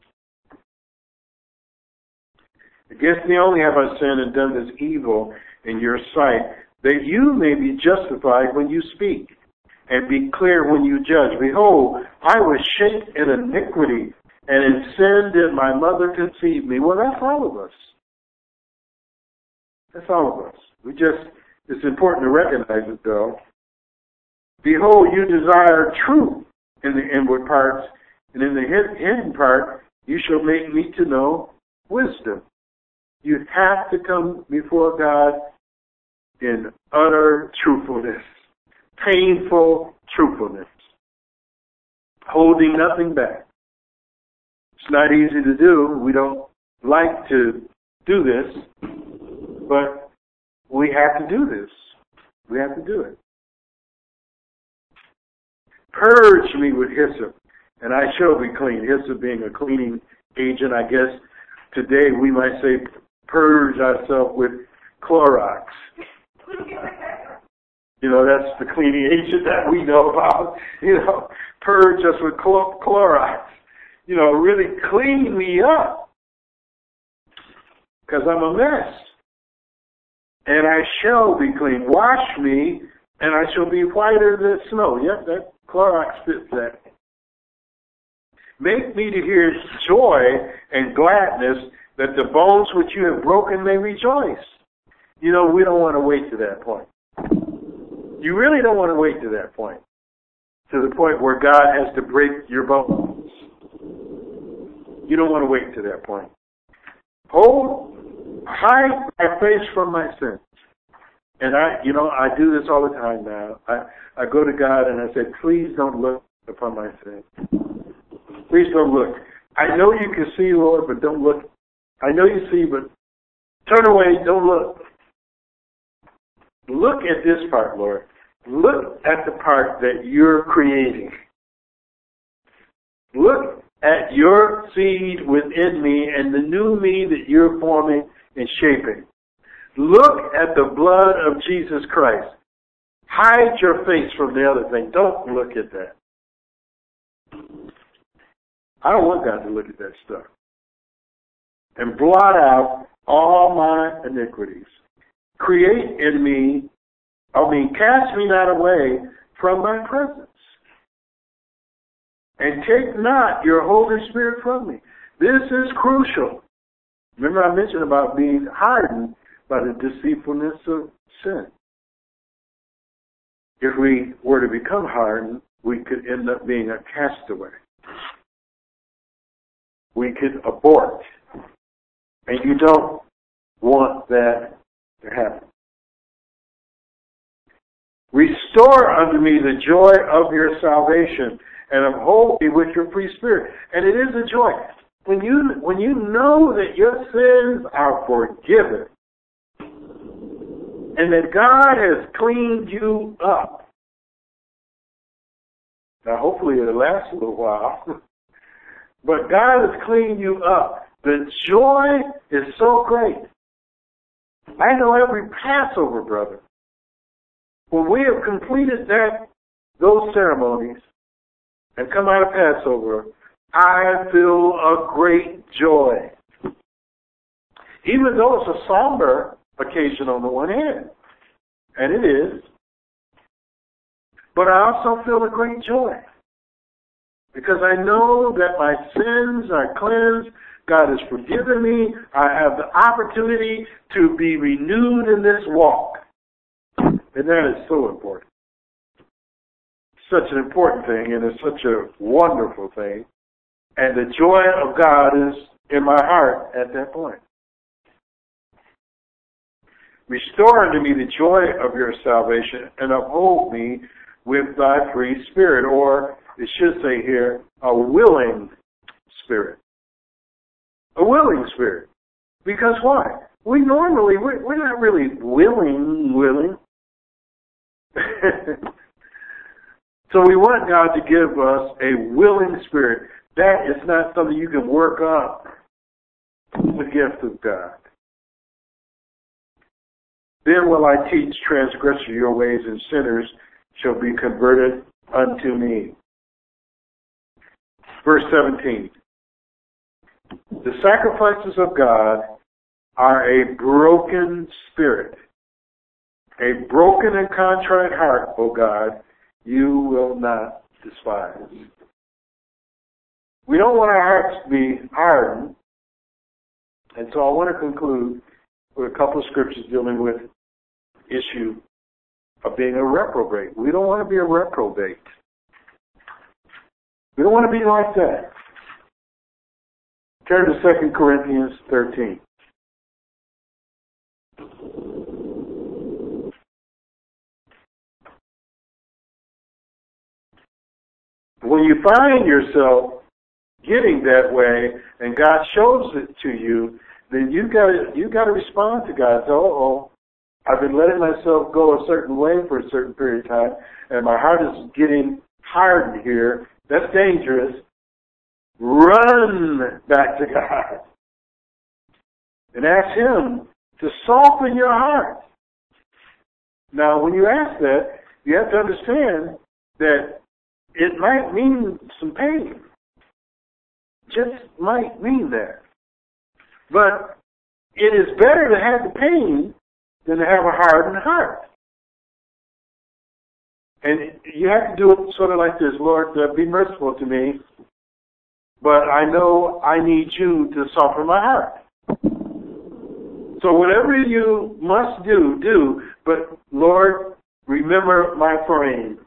Speaker 1: Against me only have I sinned and done this evil in your sight, that you may be justified when you speak, and be clear when you judge. Behold, I was shaped in iniquity, and in sin did my mother conceive me. Well, that's all of us. That's all of us. It's important to recognize it, though. Behold, you desire truth in the inward parts, and in the hidden part you shall make me to know wisdom. You have to come before God in utter truthfulness, painful truthfulness, holding nothing back. It's not easy to do. We don't like to do this, but we have to do this. We have to do it. Purge me with hyssop, and I shall be clean. Hyssop being a cleaning agent, I guess today we might say purge ourselves with Clorox. That's the cleaning agent that we know about. Purge us with Clorox. Really clean me up. Because I'm a mess. And I shall be clean. Wash me, and I shall be whiter than snow. Yep, that Clorox fits that. Make me to hear joy and gladness, that the bones which you have broken may rejoice. We don't want to wait to that point. You really don't want to wait to that point. To the point where God has to break your bones. You don't want to wait to that point. Hide my face from my sins. And I do this all the time now. I go to God and I say, please don't look upon my sins. Please don't look. I know you can see, Lord, but don't look. I know you see, but turn away, don't look. Look at this part, Lord. Look at the part that you're creating. Look at your seed within me and the new me that you're forming and shaping. Look at the blood of Jesus Christ. Hide your face from the other thing. Don't look at that. I don't want God to look at that stuff. And blot out all my iniquities. Create in me, cast me not away from my presence. And take not your Holy Spirit from me. This is crucial. Remember I mentioned about being hardened by the deceitfulness of sin. If we were to become hardened, we could end up being a castaway. We could abort. And you don't want that to happen. Restore unto me the joy of your salvation, and uphold me with your free spirit. And it is a joy. When you know that your sins are forgiven, and that God has cleaned you up. Now hopefully it'll last a little while. But God has cleaned you up. The joy is so great. I know every Passover, brother. When we have completed those ceremonies and come out of Passover, I feel a great joy. Even though it's a somber occasion on the one hand, and it is, but I also feel a great joy because I know that my sins are cleansed. God has forgiven me. I have the opportunity to be renewed in this walk. And that is so important. Such an important thing, and it's such a wonderful thing. And the joy of God is in my heart at that point. Restore unto me the joy of your salvation, and uphold me with thy free spirit. Or it should say here, a willing spirit. A willing spirit. Because why? We're not really willing. So we want God to give us a willing spirit. That is not something you can work up. It's the gift of God. Then will I teach transgressors your ways, and sinners shall be converted unto me. Verse 17. The sacrifices of God are a broken spirit. A broken and contrite heart, O God, you will not despise. We don't want our hearts to be hardened. And so I want to conclude with a couple of scriptures dealing with the issue of being a reprobate. We don't want to be a reprobate. We don't want to be like that. Turn to 2 Corinthians 13. When you find yourself getting that way and God shows it to you, then you got to respond to God. So, I've been letting myself go a certain way for a certain period of time, and my heart is getting hardened here. That's dangerous. Run back to God and ask Him to soften your heart. Now, when you ask that, you have to understand that it might mean some pain. Just might mean that. But it is better to have the pain than to have a hardened heart. And you have to do it sort of like this: Lord, be merciful to me, but I know I need you to soften my heart. So whatever you must do, do. But Lord, remember my frame.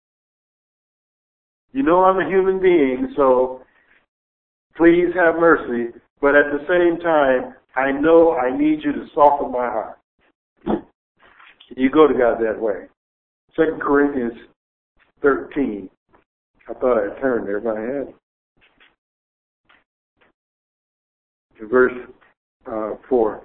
Speaker 1: You know I'm a human being, so please have mercy. But at the same time, I know I need you to soften my heart. You go to God that way. 2 Corinthians 13. I thought I turned there, but I had. Verse 4.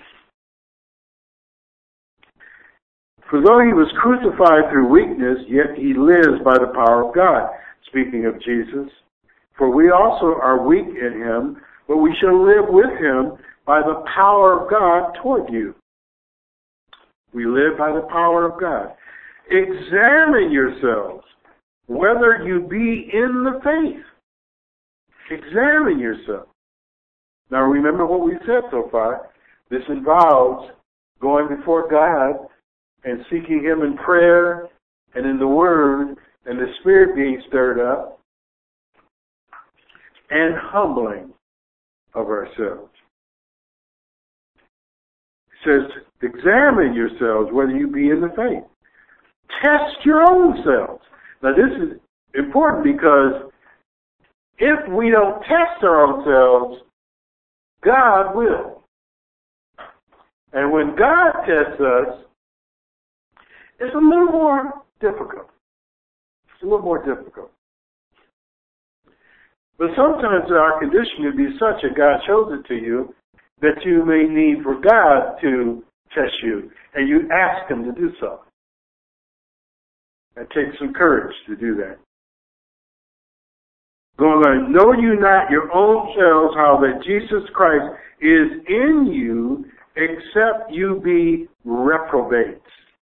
Speaker 1: For though he was crucified through weakness, yet he lives by the power of God. Speaking of Jesus. For we also are weak in him, but we shall live with him by the power of God toward you. We live by the power of God. Examine yourselves, whether you be in the faith. Examine yourself. Now remember what we said so far. This involves going before God and seeking Him in prayer and in the Word and the Spirit being stirred up and humbling of ourselves. It says, examine yourselves whether you be in the faith. Test your own selves. Now this is important because if we don't test our own selves, God will. And when God tests us, it's a little more difficult. It's a little more difficult. But sometimes our condition would be such that God shows it to you that you may need for God to test you, and you ask Him to do so. It takes some courage to do that. Going on, know you not your own selves how that Jesus Christ is in you, except you be reprobates.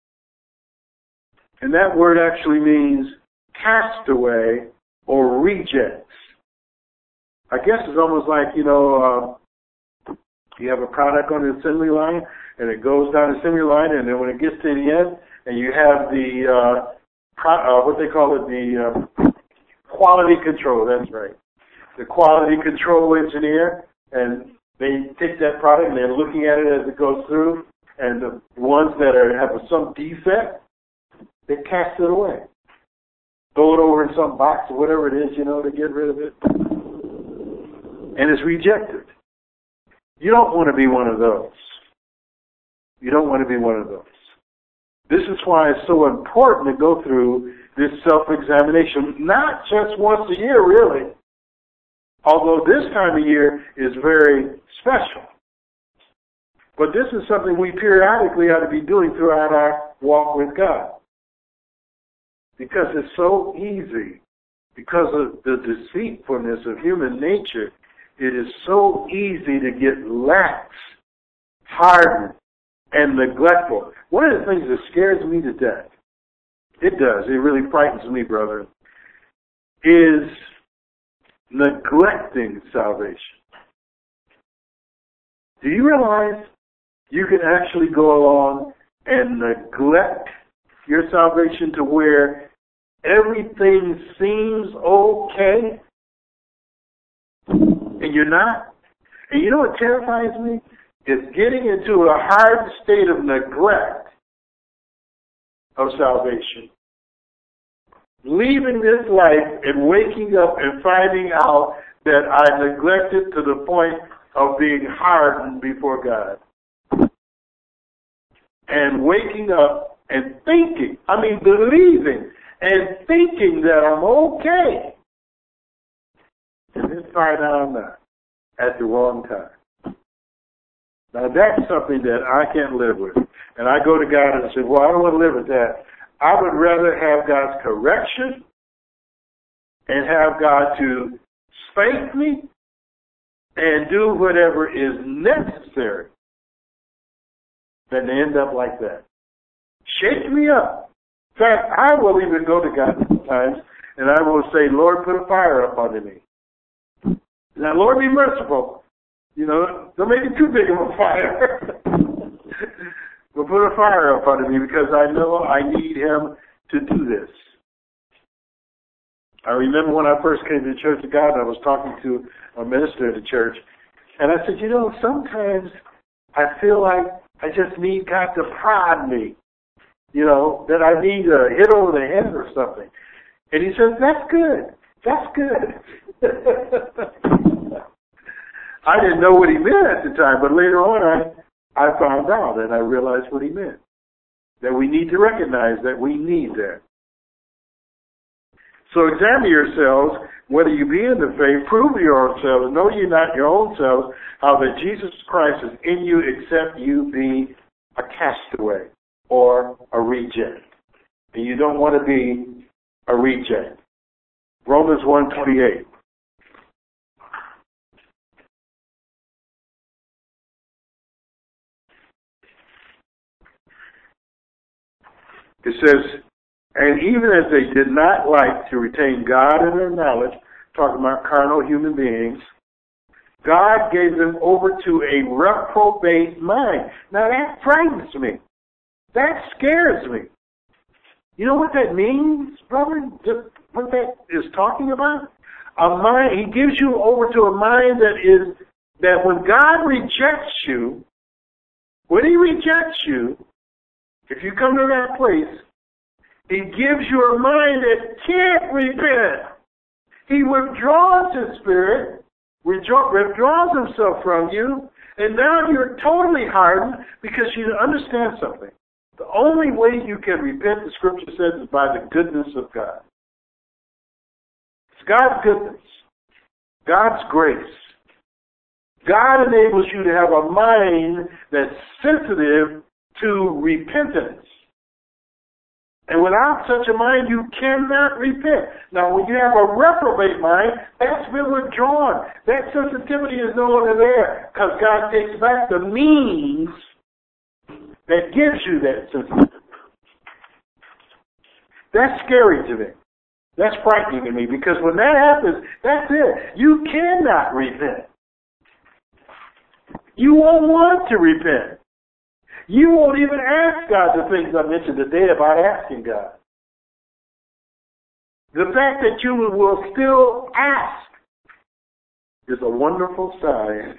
Speaker 1: And that word actually means castaway or rejects. I guess it's almost like, you have a product on the assembly line, and it goes down the assembly line, and then when it gets to the end, and you have the, what they call it, the quality control, that's right. The quality control engineer, and they take that product, and they're looking at it as it goes through, and the ones that have some defect, they cast it away. Throw it over in some box or whatever it is, to get rid of it. And it's rejected. You don't want to be one of those. You don't want to be one of those. This is why it's so important to go through this self-examination, not just once a year, really. Although this time of year is very special. But this is something we periodically ought to be doing throughout our walk with God. Because it's so easy, because of the deceitfulness of human nature, it is so easy to get lax, hardened, and neglectful. One of the things that scares me to death, it does, it really frightens me, brother, is neglecting salvation. Do you realize you can actually go along and neglect your salvation to where everything seems okay and you're not? And you know what terrifies me? It's getting into a hard state of neglect of salvation. Leaving this life and waking up and finding out that I neglected to the point of being hardened before God. And waking up and thinking, believing and thinking that I'm okay. And then find out I'm not at the wrong time. Now that's something that I can't live with. And I go to God and say, well, I don't want to live with that. I would rather have God's correction and have God to spank me and do whatever is necessary than to end up like that. Shake me up. In fact, I will even go to God sometimes and I will say, Lord, put a fire up under me. Now, Lord, be merciful. Don't make it too big of a fire. But put a fire up under me because I know I need Him to do this. I remember when I first came to the Church of God, I was talking to a minister in the church, and I said, sometimes I feel like I just need God to prod me, that I need a hit over the head or something. And he says, that's good. That's good. I didn't know what he meant at the time, but later on I found out and I realized what he meant. That we need to recognize that we need that. So examine yourselves, whether you be in the faith, prove yourselves, know ye not your own selves, how that Jesus Christ is in you, except you be a castaway or a reject. And you don't want to be a reject. Romans 1:28. It says, and even as they did not like to retain God in their knowledge, talking about carnal human beings, God gave them over to a reprobate mind. Now that frightens me. That scares me. You know what that means, brother? What that is talking about? A mind. He gives you over to a mind that when God rejects you, when He rejects you, if you come to that place, He gives you a mind that can't repent. He withdraws His Spirit, withdraws Himself from you, and now you're totally hardened because you understand something. The only way you can repent, the Scripture says, is by the goodness of God. It's God's goodness, God's grace. God enables you to have a mind that's sensitive to repentance. And without such a mind, you cannot repent. Now, when you have a reprobate mind, that's been withdrawn. That sensitivity is no longer there because God takes back the means that gives you that sensitivity. That's scary to me. That's frightening to me because when that happens, that's it. You cannot repent. You won't want to repent. You won't even ask God the things I mentioned today about asking God. The fact that you will still ask is a wonderful sign.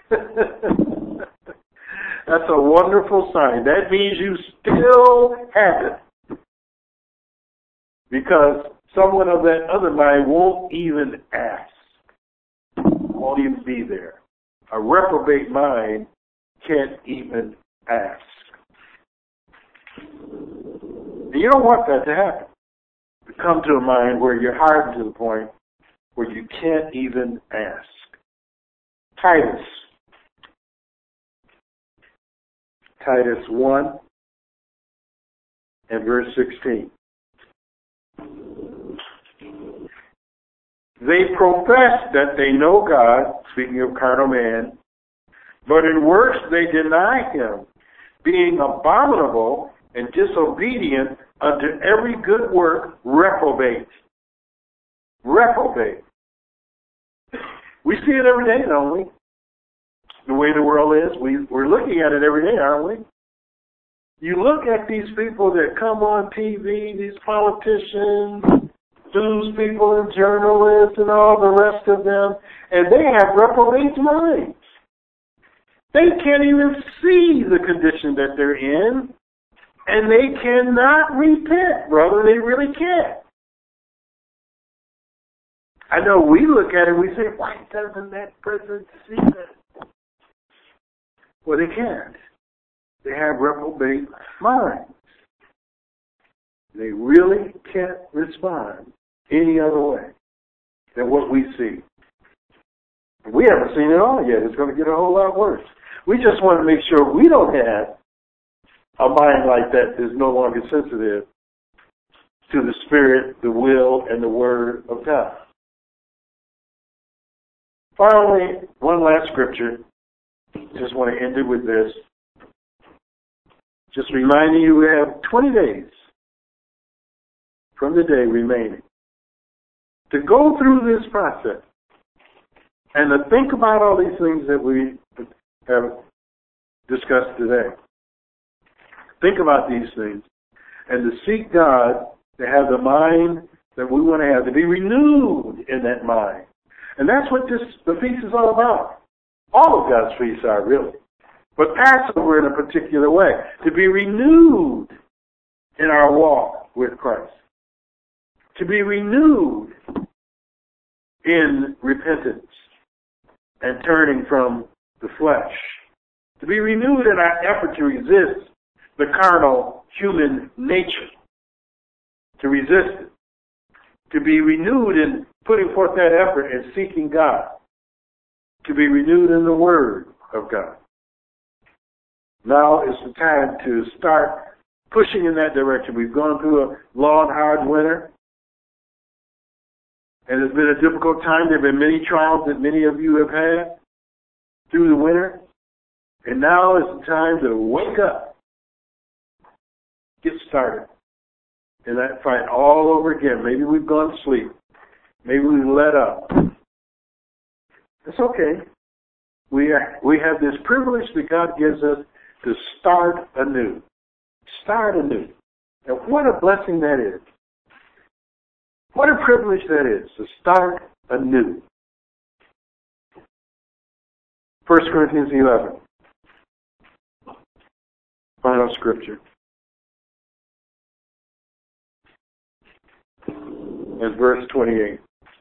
Speaker 1: That's a wonderful sign. That means you still have it. Because someone of that other mind won't even ask. Won't even be there. A reprobate mind can't even ask. You don't want that to happen. To come to a mind where you're hardened to the point where you can't even ask. Titus 1 and verse 16. They profess that they know God, speaking of carnal man, but in works they deny Him, being abominable and disobedient unto every good work, reprobate. Reprobate. We see it every day, don't we? The way the world is, we're looking at it every day, aren't we? You look at these people that come on TV, these politicians, news people and journalists and all the rest of them, and they have reprobate minds. They can't even see the condition that they're in, and they cannot repent, brother. They really can't. I know we look at it and we say, why doesn't that person see that? Well, they can't. They have reprobate minds. They really can't respond any other way than what we see. We haven't seen it all yet. It's going to get a whole lot worse. We just want to make sure we don't have a mind like that that's no longer sensitive to the Spirit, the will, and the Word of God. Finally, one last scripture. Just want to end it with this. Just reminding you we have 20 days from the day remaining to go through this process and to think about all these things that we have discussed today. Think about these things and to seek God to have the mind that we want to have, to be renewed in that mind. And that's what the feast is all about. All of God's feasts are, really. But Passover in a particular way, to be renewed in our walk with Christ. To be renewed in repentance and turning from the flesh. To be renewed in our effort to resist the carnal human nature. To resist it. To be renewed in putting forth that effort and seeking God. To be renewed in the Word of God. Now is the time to start pushing in that direction. We've gone through a long, hard winter. And it's been a difficult time. There have been many trials that many of you have had through the winter. And now is the time to wake up. Get started. And that fight all over again. Maybe we've gone to sleep. Maybe we've let up. It's okay. We have this privilege that God gives us to start anew. Start anew. And what a blessing that is. What a privilege that is, to start anew. 1 Corinthians 11. Final scripture. And verse 28.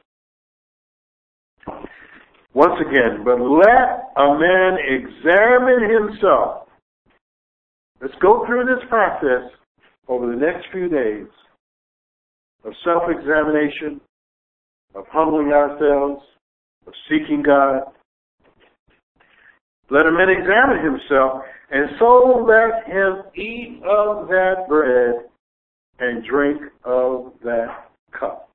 Speaker 1: Once again, but let a man examine himself. Let's go through this process over the next few days of self-examination, of humbling ourselves, of seeking God. Let a man examine himself, and so let him eat of that bread and drink of that cup.